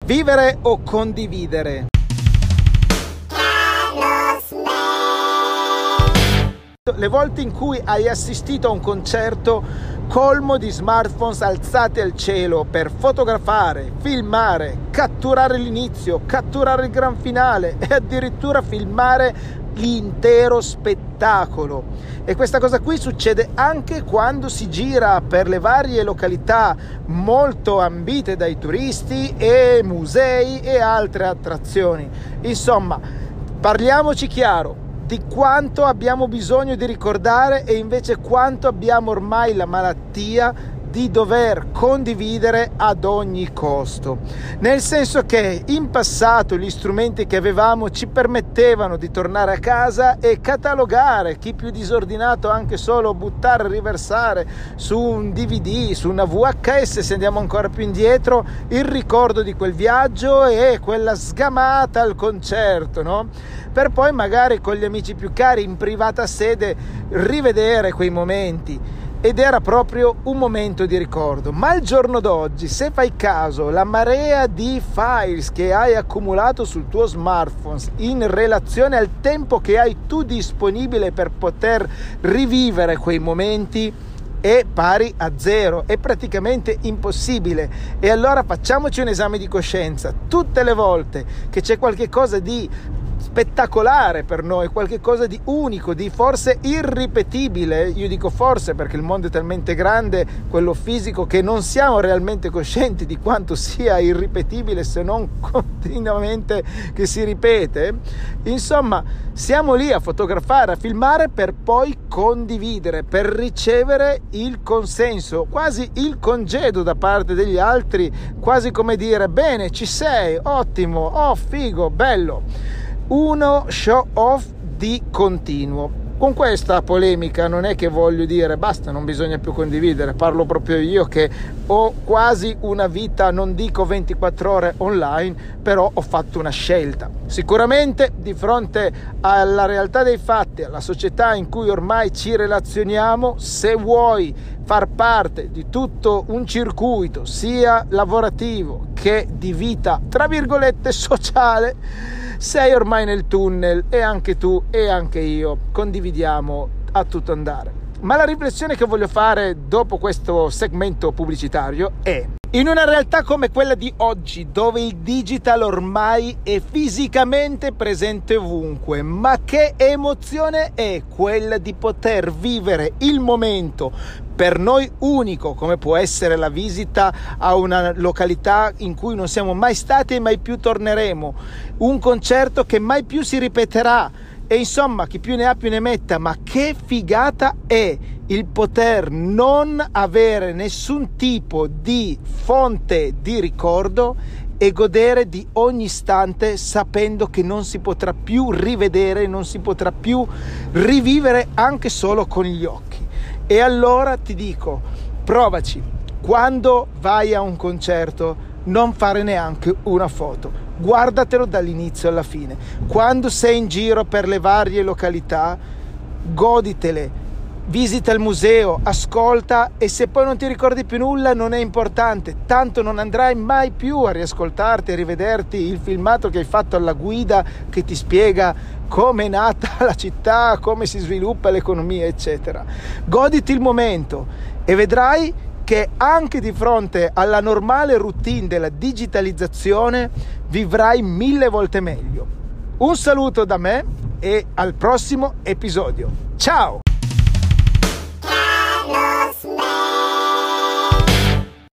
Vivere o condividere? Le volte in cui hai assistito a un concerto colmo di smartphones alzati al cielo per fotografare, filmare, catturare l'inizio, catturare il gran finale e addirittura filmare l'intero spettacolo. E questa cosa qui succede anche quando si gira per le varie località molto ambite dai turisti e musei e altre attrazioni. Insomma, parliamoci chiaro di quanto abbiamo bisogno di ricordare e invece quanto abbiamo ormai la malattia di dover condividere ad ogni costo. Nel senso che in passato gli strumenti che avevamo ci permettevano di tornare a casa e catalogare, chi più disordinato anche solo buttare, riversare su un DVD, su una VHS, se andiamo ancora più indietro, il ricordo di quel viaggio e quella sgamata al concerto, no? Per poi magari con gli amici più cari in privata sede rivedere quei momenti. Ed era proprio un momento di ricordo. Ma al giorno d'oggi, se fai caso, la marea di files che hai accumulato sul tuo smartphone in relazione al tempo che hai tu disponibile per poter rivivere quei momenti è pari a zero, è praticamente impossibile. E allora facciamoci un esame di coscienza. Tutte le volte che c'è qualche cosa di spettacolare per noi, qualche cosa di unico, di forse irripetibile, io dico forse perché il mondo è talmente grande, quello fisico, che non siamo realmente coscienti di quanto sia irripetibile se non continuamente che si ripete. Insomma, siamo lì a fotografare, a filmare per poi condividere, per ricevere il consenso, quasi il congedo da parte degli altri, quasi come dire: bene, ci sei, ottimo, oh figo, bello. Uno show off di continuo. Con questa polemica non è che voglio dire basta, non bisogna più condividere, parlo proprio io che ho quasi una vita, non dico 24 ore online, però ho fatto una scelta. Sicuramente di fronte alla realtà dei fatti, alla società in cui ormai ci relazioniamo, se vuoi far parte di tutto un circuito sia lavorativo che di vita tra virgolette sociale, sei ormai nel tunnel e anche tu e anche io condividiamo a tutto andare. Ma la riflessione che voglio fare dopo questo segmento pubblicitario è: in una realtà come quella di oggi, dove il digital ormai è fisicamente presente ovunque, ma che emozione è quella di poter vivere il momento per noi unico, come può essere la visita a una località in cui non siamo mai stati e mai più torneremo, un concerto che mai più si ripeterà, e insomma chi più ne ha più ne metta. Ma che figata è il poter non avere nessun tipo di fonte di ricordo e godere di ogni istante sapendo che non si potrà più rivedere, non si potrà più rivivere anche solo con gli occhi. E allora ti dico, provaci, quando vai a un concerto non fare neanche una foto, guardatelo dall'inizio alla fine. Quando sei in giro per le varie località, goditele, visita il museo, ascolta, e se poi non ti ricordi più nulla non è importante, tanto non andrai mai più a riascoltarti e rivederti il filmato che hai fatto alla guida che ti spiega come è nata la città, come si sviluppa l'economia, eccetera. Goditi il momento e vedrai che anche di fronte alla normale routine della digitalizzazione vivrai 1000 volte meglio. Un saluto da me e al prossimo episodio. Ciao!